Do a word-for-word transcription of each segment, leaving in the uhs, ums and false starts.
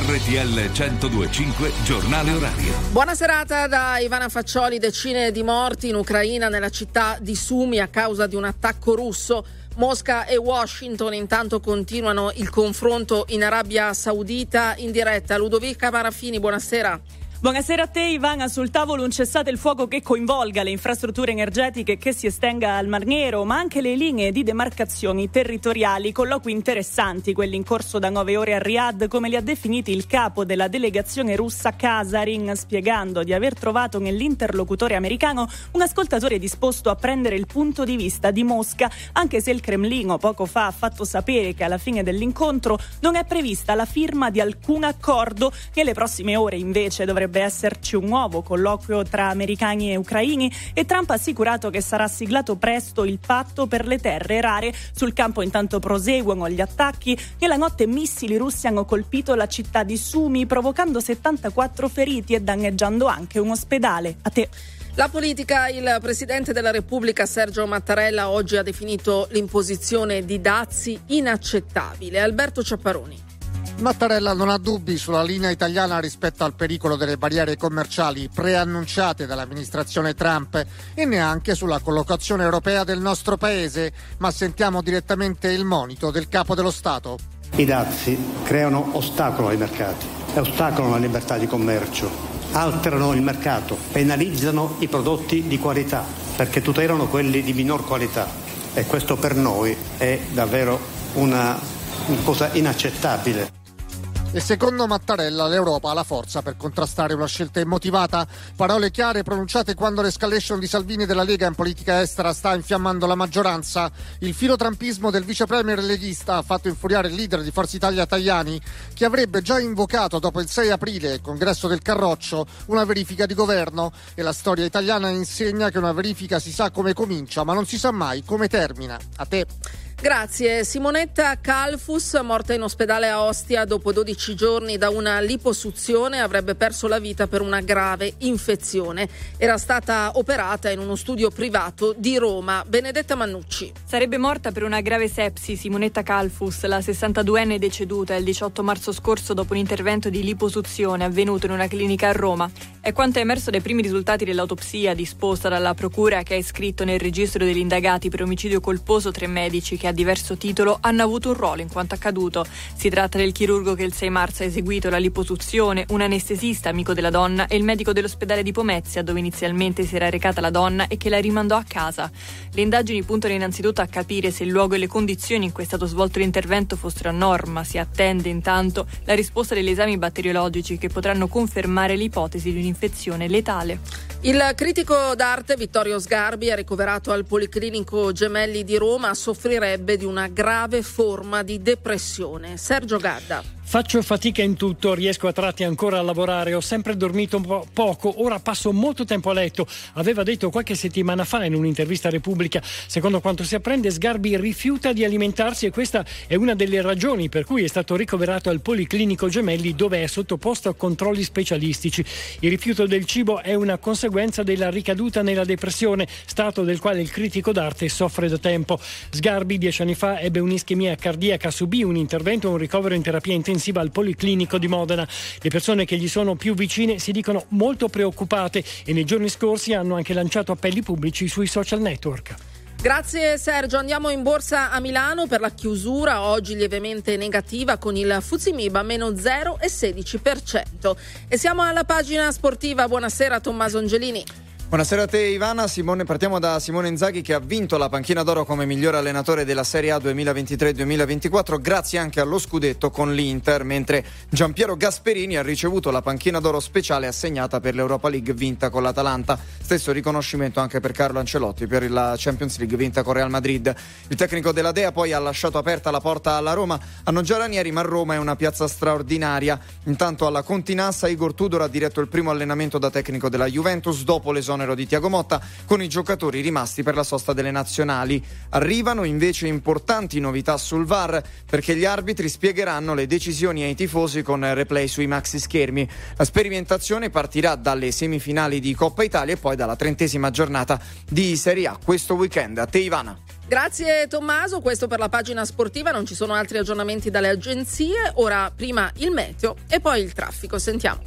R T L centodue e cinque Giornale Orario. Buona serata da Ivana Faccioli. Decine di morti in Ucraina, nella città di Sumi, a causa di un attacco russo. Mosca e Washington intanto continuano il confronto in Arabia Saudita. In diretta Ludovica Marafini, buonasera. Buonasera a te Ivana, sul tavolo un cessate il fuoco che coinvolga le infrastrutture energetiche, che si estenga al Mar Nero, ma anche le linee di demarcazioni territoriali. Colloqui interessanti, quelli in corso da nove ore a Riyadh, come li ha definiti il capo della delegazione russa Kasarin, spiegando di aver trovato nell'interlocutore americano un ascoltatore disposto a prendere il punto di vista di Mosca, anche se il Cremlino poco fa ha fatto sapere che alla fine dell'incontro non è prevista la firma di alcun accordo. Nelle prossime ore invece dovrebbe esserci un nuovo colloquio tra americani e ucraini, e Trump ha assicurato che sarà siglato presto il patto per le terre rare. Sul campo intanto proseguono gli attacchi. Nella notte missili russi hanno colpito la città di Sumi, provocando settantaquattro feriti e danneggiando anche un ospedale. A te. La politica. Il Presidente della Repubblica Sergio Mattarella oggi ha definito l'imposizione di dazi inaccettabile. Alberto Ciapparoni. Mattarella non ha dubbi sulla linea italiana rispetto al pericolo delle barriere commerciali preannunciate dall'amministrazione Trump, e neanche sulla collocazione europea del nostro paese, ma sentiamo direttamente il monito del Capo dello Stato. I dazi creano ostacolo ai mercati e ostacolano la libertà di commercio, alterano il mercato, penalizzano i prodotti di qualità perché tutelano quelli di minor qualità, e questo per noi è davvero una, una cosa inaccettabile. E secondo Mattarella l'Europa ha la forza per contrastare una scelta immotivata. Parole chiare pronunciate quando l'escalation di Salvini e della Lega in politica estera sta infiammando la maggioranza. Il filotrampismo del vice premier leghista ha fatto infuriare il leader di Forza Italia Tajani, che avrebbe già invocato dopo il sei aprile, congresso del Carroccio, una verifica di governo. E la storia italiana insegna che una verifica si sa come comincia, ma non si sa mai come termina. A te. Grazie. Simonetta Calfus, morta in ospedale a Ostia dopo dodici giorni da una liposuzione, avrebbe perso la vita per una grave infezione. Era stata operata in uno studio privato di Roma. Benedetta Mannucci. Sarebbe morta per una grave sepsi Simonetta Calfus, la sessantaduenne deceduta il diciotto marzo scorso dopo un intervento di liposuzione avvenuto in una clinica a Roma. È quanto è emerso dai primi risultati dell'autopsia disposta dalla procura, che ha iscritto nel registro degli indagati per omicidio colposo tre medici che a diverso titolo hanno avuto un ruolo in quanto accaduto. Si tratta del chirurgo che il sei marzo ha eseguito la liposuzione, un anestesista amico della donna e il medico dell'ospedale di Pomezia, dove inizialmente si era recata la donna e che la rimandò a casa. Le indagini puntano innanzitutto a capire se il luogo e le condizioni in cui è stato svolto l'intervento fossero a norma. Si attende intanto la risposta degli esami batteriologici, che potranno confermare l'ipotesi di un'infezione letale. Il critico d'arte Vittorio Sgarbi è ricoverato al Policlinico Gemelli di Roma. Soffrirebbe di una grave forma di depressione. Sergio Gadda. Faccio fatica in tutto, riesco a tratti ancora a lavorare, ho sempre dormito un po' poco, ora passo molto tempo a letto, aveva detto qualche settimana fa in un'intervista a Repubblica. Secondo quanto si apprende, Sgarbi rifiuta di alimentarsi, e questa è una delle ragioni per cui è stato ricoverato al Policlinico Gemelli, dove è sottoposto a controlli specialistici. Il rifiuto del cibo è una conseguenza della ricaduta nella depressione, stato del quale il critico d'arte soffre da tempo. Sgarbi dieci anni fa ebbe un'ischemia cardiaca, subì un intervento e un ricovero in terapia intensiva al Policlinico di Modena. Le persone che gli sono più vicine si dicono molto preoccupate e nei giorni scorsi hanno anche lanciato appelli pubblici sui social network. Grazie Sergio. Andiamo in borsa a Milano per la chiusura, oggi lievemente negativa, con il F T S E M I B a meno zero virgola sedici per cento. E siamo alla pagina sportiva. Buonasera Tommaso Angelini. Buonasera a te Ivana. Simone, partiamo da Simone Inzaghi, che ha vinto la panchina d'oro come miglior allenatore della Serie A duemilaventitré duemilaventiquattro grazie anche allo scudetto con l'Inter, mentre Giampiero Gasperini ha ricevuto la panchina d'oro speciale assegnata per l'Europa League vinta con l'Atalanta. Stesso riconoscimento anche per Carlo Ancelotti per la Champions League vinta con Real Madrid. Il tecnico della Dea poi ha lasciato aperta la porta alla Roma. Hanno già Ranieri, ma Roma è una piazza straordinaria. Intanto alla Continassa Igor Tudor ha diretto il primo allenamento da tecnico della Juventus dopo l'esonero di Thiago Motta, con i giocatori rimasti per la sosta delle nazionali. Arrivano invece importanti novità sul V A R, perché gli arbitri spiegheranno le decisioni ai tifosi con replay sui maxi schermi. La sperimentazione partirà dalle semifinali di Coppa Italia e poi dalla trentesima giornata di Serie A questo weekend. A te Ivana. Grazie Tommaso, questo per la pagina sportiva, non ci sono altri aggiornamenti dalle agenzie. Ora prima il meteo e poi il traffico, sentiamo.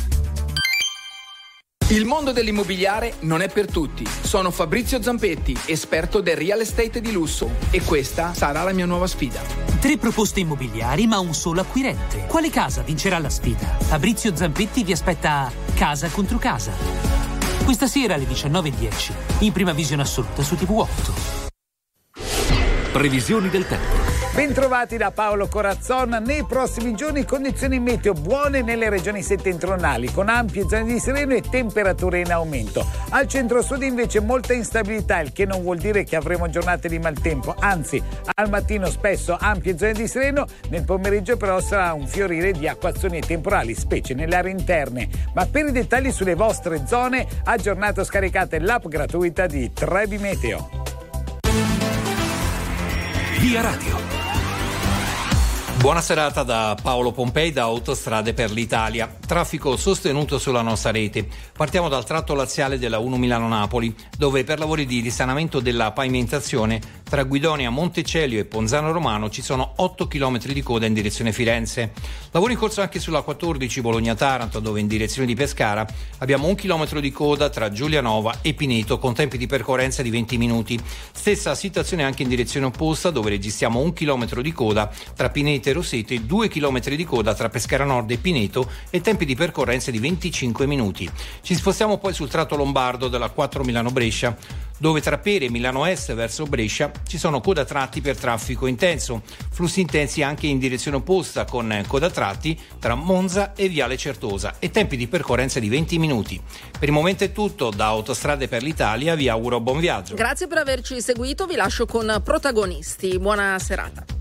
Il mondo dell'immobiliare non è per tutti. Sono Fabrizio Zampetti, esperto del real estate di lusso, e questa sarà la mia nuova sfida. Tre proposte immobiliari ma un solo acquirente. Quale casa vincerà la sfida? Fabrizio Zampetti vi aspetta casa contro casa. Questa sera alle diciannove e dieci, in prima visione assoluta su T V otto. Previsioni del tempo. Bentrovati da Paolo Corazzon. Nei prossimi giorni condizioni meteo buone nelle regioni settentrionali, con ampie zone di sereno e temperature in aumento. Al centro-sud invece molta instabilità, il che non vuol dire che avremo giornate di maltempo, anzi al mattino spesso ampie zone di sereno, nel pomeriggio però sarà un fiorire di acquazzoni e temporali, specie nelle aree interne. Ma per i dettagli sulle vostre zone, aggiornato scaricate l'app gratuita di Trebi Meteo. Via Radio. Buona serata da Paolo Pompei da Autostrade per l'Italia. Traffico sostenuto sulla nostra rete. Partiamo dal tratto laziale della uno Milano-Napoli, dove per lavori di risanamento della pavimentazione tra Guidonia, Montecelio e Ponzano Romano ci sono otto chilometri di coda in direzione Firenze. Lavori in corso anche sulla quattordici Bologna-Taranto, dove in direzione di Pescara abbiamo un chilometro di coda tra Giulianova e Pineto con tempi di percorrenza di venti minuti. Stessa situazione anche in direzione opposta, dove registriamo un chilometro di coda tra Pineto e Roseto e due chilometri di coda tra Pescara Nord e Pineto e tempi di percorrenza di venticinque minuti. Ci spostiamo poi sul tratto lombardo della quattro Milano-Brescia, dove tra Pere e Milano Est verso Brescia ci sono coda tratti per traffico intenso, flussi intensi anche in direzione opposta con coda tratti tra Monza e Viale Certosa e tempi di percorrenza di venti minuti. Per il momento è tutto, da Autostrade per l'Italia vi auguro buon viaggio. Grazie per averci seguito, vi lascio con Protagonisti, buona serata.